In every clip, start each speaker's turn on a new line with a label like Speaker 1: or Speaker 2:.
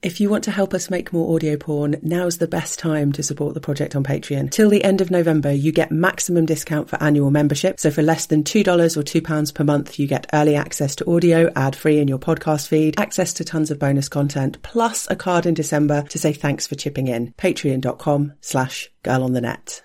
Speaker 1: If you want to help us make more audio porn, now's the best time to support the project on Patreon. Till the end of November, you get maximum discount for annual membership. So for less than $2 or £2 per month, you get early access to audio, ad-free in your podcast feed, access to tons of bonus content, plus a card in December to say thanks for chipping in. Patreon.com/girlonthenet.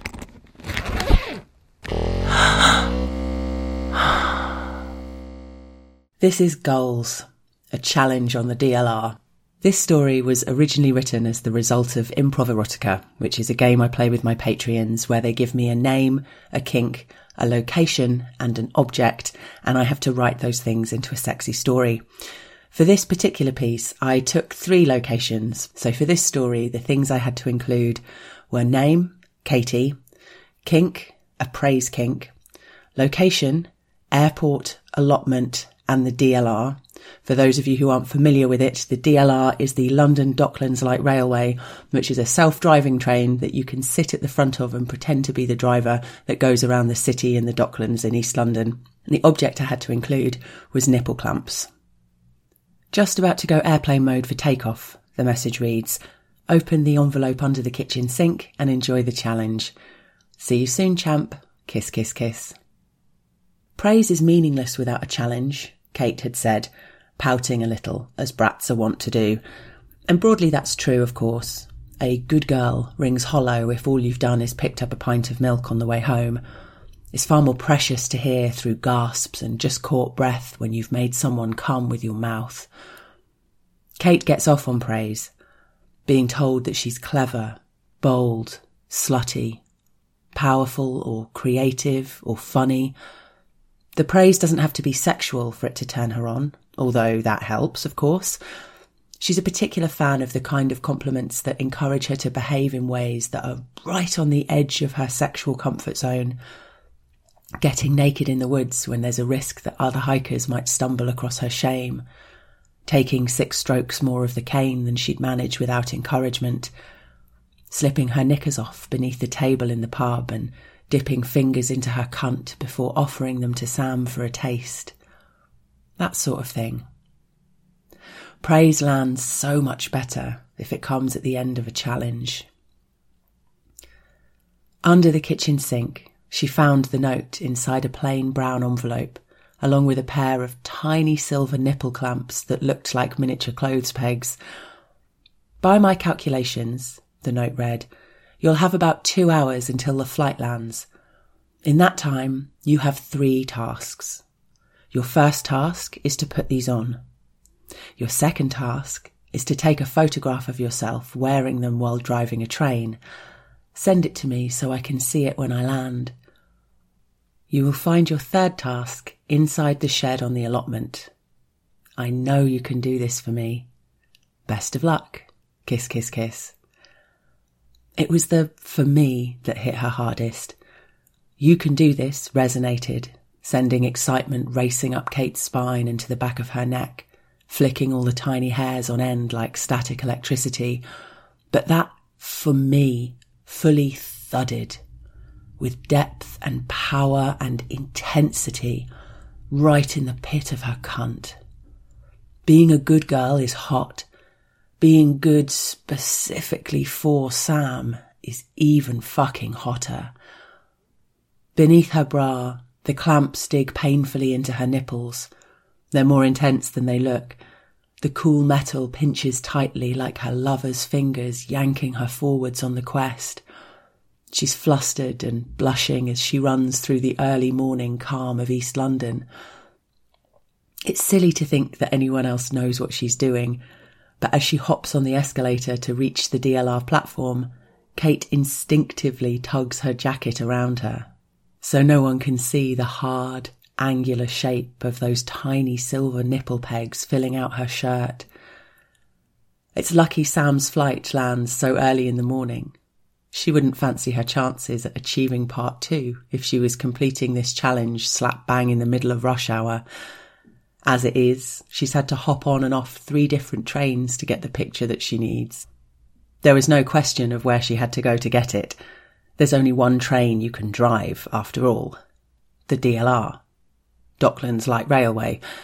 Speaker 1: This is Goals, a challenge on the DLR. This story was originally written as the result of Improv Erotica, which is a game I play with my Patreons where they give me a name, a kink, a location and an object, and I have to write those things into a sexy story. For this particular piece, I took 3 locations. So for this story, the things I had to include were name, Katie, kink, a praise kink, location, airport, allotment, and the DLR. For those of you who aren't familiar with it, the DLR is the London Docklands Light Railway, which is a self-driving train that you can sit at the front of and pretend to be the driver that goes around the city and the Docklands in East London. And the object I had to include was nipple clamps. Just about to go airplane mode for takeoff, the message reads, "Open the envelope under the kitchen sink and enjoy the challenge. See you soon, champ. Kiss, kiss, kiss." Praise is meaningless without a challenge, Kate had said, pouting a little, as brats are wont to do. And broadly that's true, of course. A good girl rings hollow if all you've done is picked up a pint of milk on the way home. It's far more precious to hear through gasps and just caught breath when you've made someone come with your mouth. Kate gets off on praise, being told that she's clever, bold, slutty, powerful or creative or funny. The praise doesn't have to be sexual for it to turn her on, although that helps, of course. She's a particular fan of the kind of compliments that encourage her to behave in ways that are right on the edge of her sexual comfort zone. Getting naked in the woods when there's a risk that other hikers might stumble across her shame. Taking 6 strokes more of the cane than she'd manage without encouragement. Slipping her knickers off beneath the table in the pub and dipping fingers into her cunt before offering them to Sam for a taste. That sort of thing. Praise lands so much better if it comes at the end of a challenge. Under the kitchen sink, she found the note inside a plain brown envelope, along with a pair of tiny silver nipple clamps that looked like miniature clothes pegs. "By my calculations," the note read, "you'll have about 2 hours until the flight lands. In that time, you have 3 tasks. Your first task is to put these on. Your second task is to take a photograph of yourself wearing them while driving a train. Send it to me so I can see it when I land. You will find your third task inside the shed on the allotment. I know you can do this for me. Best of luck. Kiss, kiss, kiss." It was the "for me" that hit her hardest. "You can do this" resonated, sending excitement racing up Kate's spine and to the back of her neck, flicking all the tiny hairs on end like static electricity. But that "for me" fully thudded, with depth and power and intensity, right in the pit of her cunt. Being a good girl is hot. Being good specifically for Sam is even fucking hotter. Beneath her bra, the clamps dig painfully into her nipples. They're more intense than they look. The cool metal pinches tightly like her lover's fingers yanking her forwards on the quest. She's flustered and blushing as she runs through the early morning calm of East London. It's silly to think that anyone else knows what she's doing, but as she hops on the escalator to reach the DLR platform, Kate instinctively tugs her jacket around her, so no one can see the hard, angular shape of those tiny silver nipple pegs filling out her shirt. It's lucky Sam's flight lands so early in the morning. She wouldn't fancy her chances at achieving part 2 if she was completing this challenge slap bang in the middle of rush hour. As it is, she's had to hop on and off 3 different trains to get the picture that she needs. There was no question of where she had to go to get it. There's only one train you can drive, after all. The DLR. Docklands Light Railway.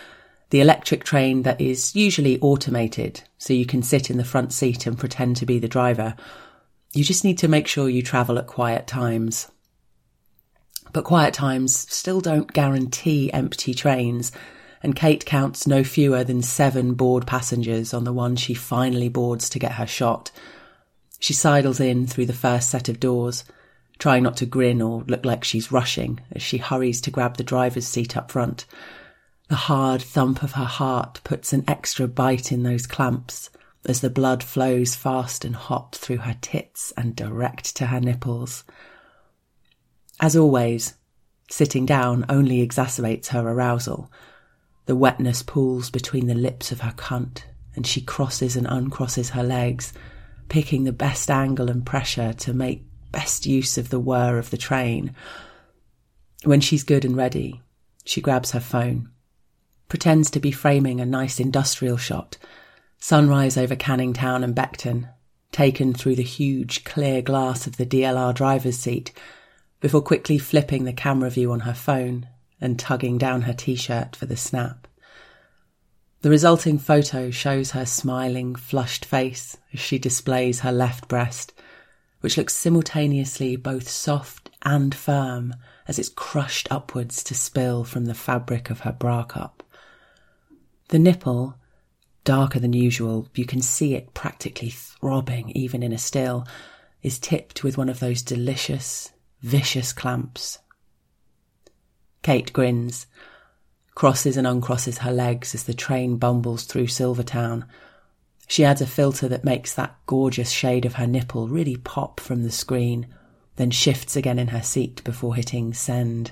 Speaker 1: The electric train that is usually automated, so you can sit in the front seat and pretend to be the driver. You just need to make sure you travel at quiet times. But quiet times still don't guarantee empty trains, and Kate counts no fewer than 7 bored passengers on the one she finally boards to get her shot. She sidles in through the first set of doors, trying not to grin or look like she's rushing as she hurries to grab the driver's seat up front. The hard thump of her heart puts an extra bite in those clamps as the blood flows fast and hot through her tits and direct to her nipples. As always, sitting down only exacerbates her arousal. The wetness pools between the lips of her cunt, and she crosses and uncrosses her legs, picking the best angle and pressure to make best use of the whir of the train. When she's good and ready, she grabs her phone, pretends to be framing a nice industrial shot, sunrise over Canning Town and Beckton, taken through the huge clear glass of the DLR driver's seat, before quickly flipping the camera view on her phone and tugging down her t-shirt for the snap. The resulting photo shows her smiling, flushed face as she displays her left breast, which looks simultaneously both soft and firm as it's crushed upwards to spill from the fabric of her bra cup. The nipple, darker than usual, you can see it practically throbbing even in a still, is tipped with one of those delicious, vicious clamps. Kate grins, crosses and uncrosses her legs as the train bumbles through Silvertown. She adds a filter that makes that gorgeous shade of her nipple really pop from the screen, then shifts again in her seat before hitting send.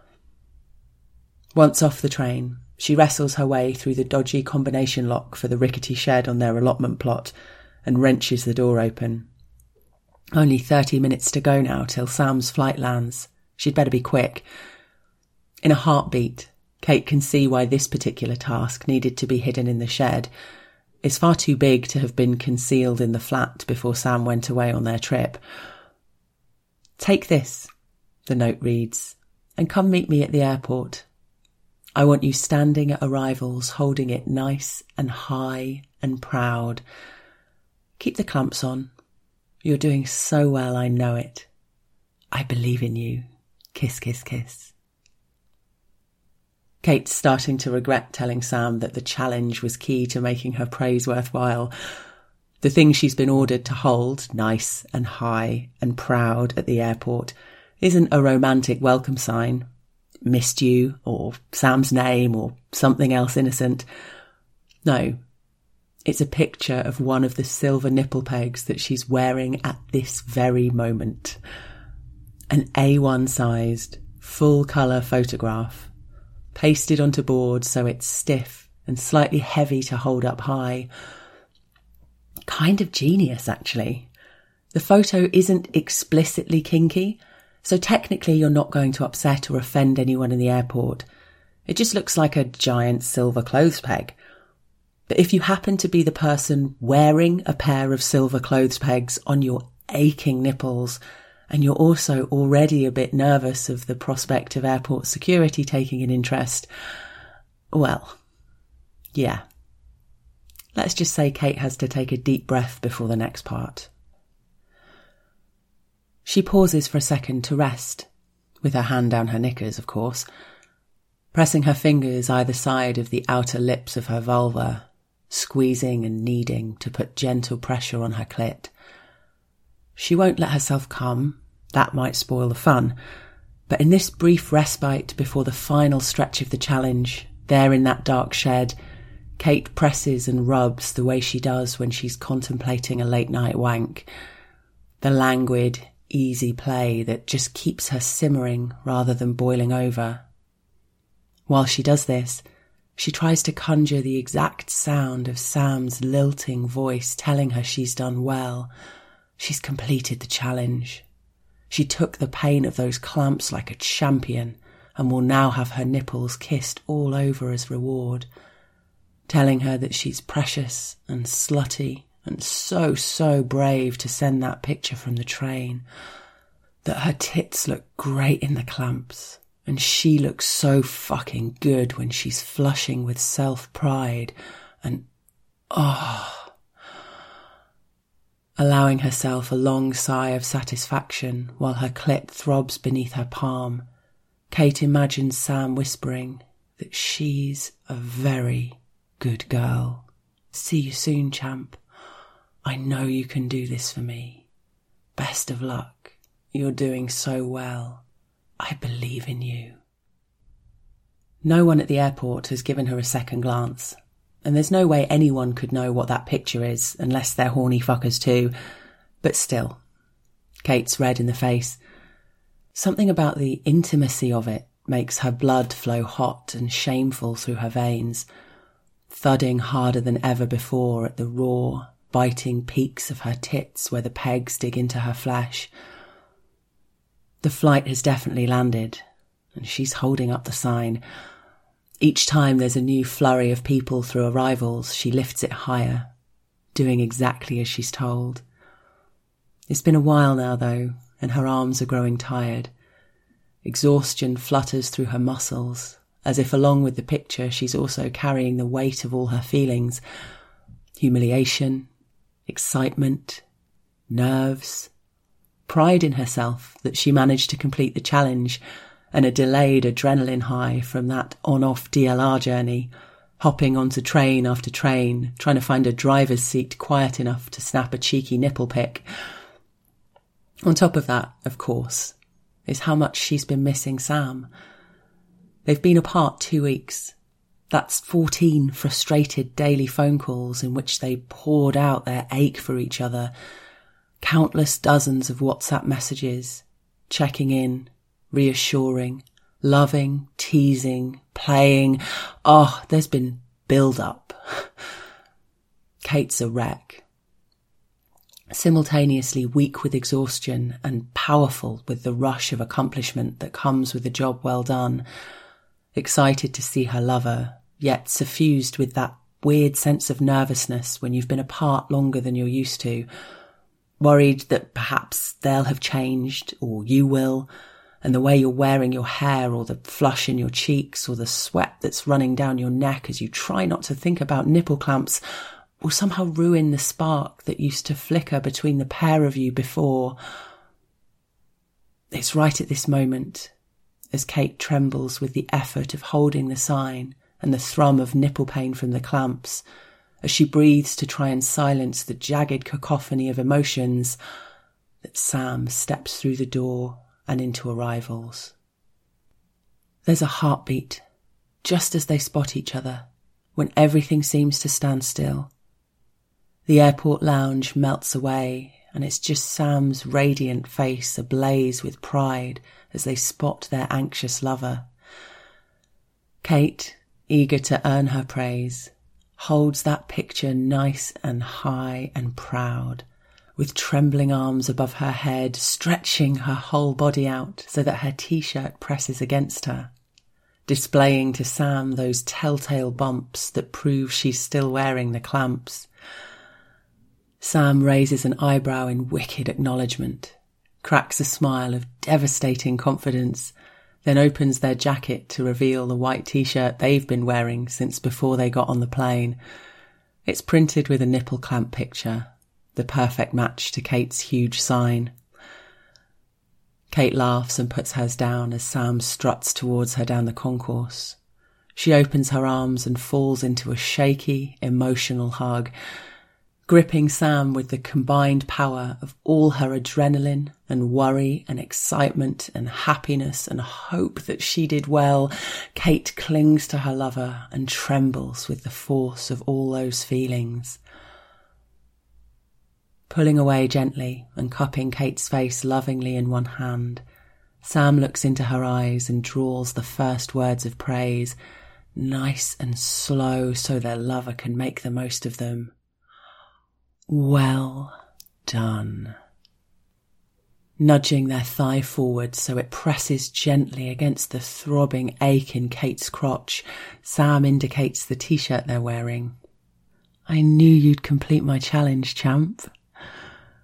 Speaker 1: Once off the train, she wrestles her way through the dodgy combination lock for the rickety shed on their allotment plot and wrenches the door open. Only 30 minutes to go now till Sam's flight lands. She'd better be quick. In a heartbeat, Kate can see why this particular task needed to be hidden in the shed. It's far too big to have been concealed in the flat before Sam went away on their trip. "Take this," the note reads, "and come meet me at the airport. I want you standing at arrivals holding it nice and high and proud. Keep the clamps on. You're doing so well, I know it. I believe in you. Kiss, kiss, kiss." Kate's starting to regret telling Sam that the challenge was key to making her praise worthwhile. The thing she's been ordered to hold, nice and high and proud at the airport, isn't a romantic welcome sign. Missed you, or Sam's name, or something else innocent. No, it's a picture of one of the silver nipple pegs that she's wearing at this very moment. An A1-sized, full-colour photograph, pasted onto board so it's stiff and slightly heavy to hold up high. Kind of genius, actually. The photo isn't explicitly kinky, so technically you're not going to upset or offend anyone in the airport. It just looks like a giant silver clothes peg. But if you happen to be the person wearing a pair of silver clothes pegs on your aching nipples, and you're also already a bit nervous of the prospect of airport security taking an interest, well, yeah. Let's just say Kate has to take a deep breath before the next part. She pauses for a second to rest, with her hand down her knickers, of course, pressing her fingers either side of the outer lips of her vulva, squeezing and kneading to put gentle pressure on her clit. She won't let herself come, that might spoil the fun, but in this brief respite before the final stretch of the challenge, there in that dark shed, Kate presses and rubs the way she does when she's contemplating a late-night wank. The languid, easy play that just keeps her simmering rather than boiling over. While she does this, she tries to conjure the exact sound of Sam's lilting voice telling her she's done well. She's completed the challenge. She took the pain of those clamps like a champion and will now have her nipples kissed all over as reward, telling her that she's precious and slutty and so brave to send that picture from the train, that her tits look great in the clamps And she looks so fucking good when she's flushing with self-pride and, allowing herself a long sigh of satisfaction while her clit throbs beneath her palm. Kate imagines Sam whispering that she's a very good girl. See you soon, champ. I know you can do this for me. Best of luck. You're doing so well. I believe in you. No one at the airport has given her a second glance, and there's no way anyone could know what that picture is unless they're horny fuckers too. But still, Kate's red in the face. Something about the intimacy of it makes her blood flow hot and shameful through her veins, thudding harder than ever before at the raw, biting peaks of her tits where the pegs dig into her flesh. The flight has definitely landed, and she's holding up the sign. Each time there's a new flurry of people through arrivals, she lifts it higher, doing exactly as she's told. It's been a while now, though, and her arms are growing tired. Exhaustion flutters through her muscles, as if along with the picture she's also carrying the weight of all her feelings. Humiliation, excitement, nerves, pride in herself that she managed to complete the challenge, and a delayed adrenaline high from that on-off DLR journey, hopping onto train after train, trying to find a driver's seat quiet enough to snap a cheeky nipple pic. On top of that, of course, is how much she's been missing Sam. They've been apart 2 weeks. That's 14 frustrated daily phone calls in which they poured out their ache for each other. Countless dozens of WhatsApp messages, checking in, reassuring, loving, teasing, playing. There's been build-up. Kate's a wreck. Simultaneously weak with exhaustion and powerful with the rush of accomplishment that comes with a job well done. Excited to see her lover, yet suffused with that weird sense of nervousness when you've been apart longer than you're used to. Worried that perhaps they'll have changed, or you will, and the way you're wearing your hair, or the flush in your cheeks, or the sweat that's running down your neck as you try not to think about nipple clamps, will somehow ruin the spark that used to flicker between the pair of you before. It's right at this moment, as Kate trembles with the effort of holding the sign and the thrum of nipple pain from the clamps, as she breathes to try and silence the jagged cacophony of emotions, that Sam steps through the door and into arrivals. There's a heartbeat, just as they spot each other, when everything seems to stand still. The airport lounge melts away, and it's just Sam's radiant face ablaze with pride as they spot their anxious lover. Kate, eager to earn her praise, holds that picture nice and high and proud, with trembling arms above her head, stretching her whole body out so that her t-shirt presses against her, displaying to Sam those telltale bumps that prove she's still wearing the clamps. Sam raises an eyebrow in wicked acknowledgement, cracks a smile of devastating confidence, then opens their jacket to reveal the white t-shirt they've been wearing since before they got on the plane. It's printed with a nipple clamp picture, the perfect match to Kate's huge sign. Kate laughs and puts hers down as Sam struts towards her down the concourse. She opens her arms and falls into a shaky, emotional hug, gripping Sam with the combined power of all her adrenaline and worry and excitement and happiness and hope that she did well. Kate clings to her lover and trembles with the force of all those feelings. Pulling away gently and cupping Kate's face lovingly in one hand, Sam looks into her eyes and drawls the first words of praise, nice and slow so their lover can make the most of them. Well done. Nudging their thigh forward so it presses gently against the throbbing ache in Kate's crotch, Sam indicates the t-shirt they're wearing. I knew you'd complete my challenge, champ.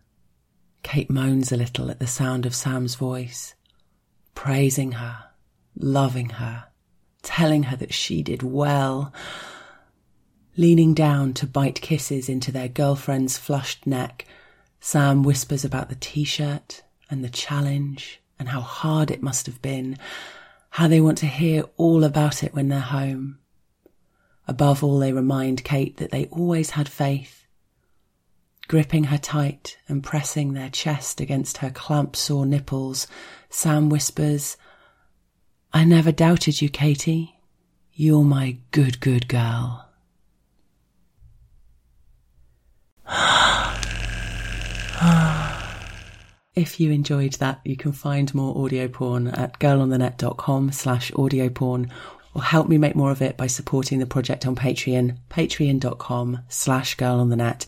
Speaker 1: Kate moans a little at the sound of Sam's voice, praising her, loving her, telling her that she did well, leaning down to bite kisses into their girlfriend's flushed neck. Sam whispers about the t-shirt and the challenge and how hard it must have been, how they want to hear all about it when they're home. Above all, they remind Kate that they always had faith. Gripping her tight and pressing their chest against her clamp-sore nipples, Sam whispers, "I never doubted you, Katie. You're my good, good girl." If you enjoyed that, you can find more audio porn at girlonthenet.com/audio-porn, or help me make more of it by supporting the project on Patreon, patreon.com/girlonthenet.